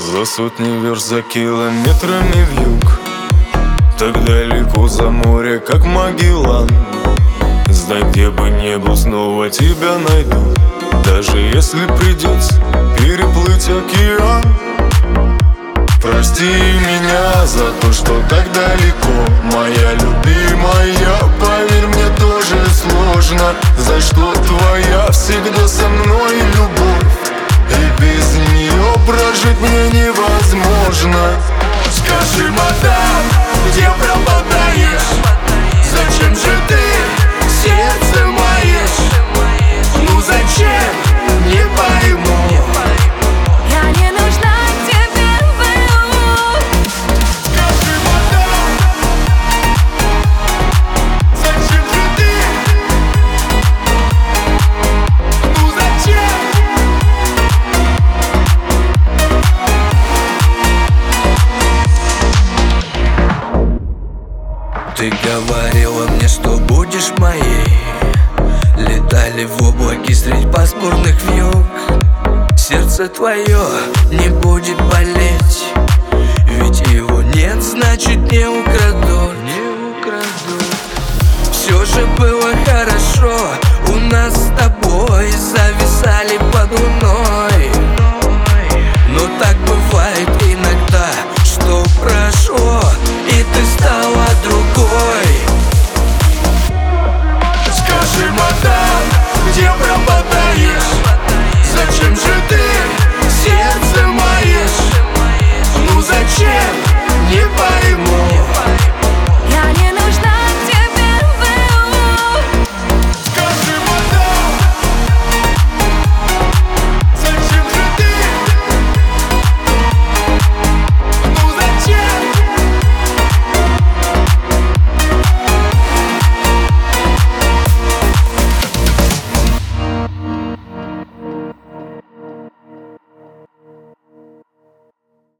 За сотни верст, за километрами вьюг, так далеко за море, как Магеллан. Знай, где бы не был, снова тебя найду, даже если придется переплыть океан. Прости меня за то, что так далеко, моя любимая. Поверь, мне тоже сложно, за что твоя всегда со мной любовь, и без нее прожить мне невозможно. Скажи, мадам, где пропадаешь? Зачем же ты сердце маешь? Ну зачем? Не пойму. Я не нужна тебе, Бэллу. Скажи, мадам, зачем же ты? Ну зачем? Ты говорила мне, что будешь моей. Летали в облаке средь пасмурных вьюг. Сердце твое не будет болеть, ведь его нет, значит не украдут. Все же было хорошо у нас с тобой, зависали под луной.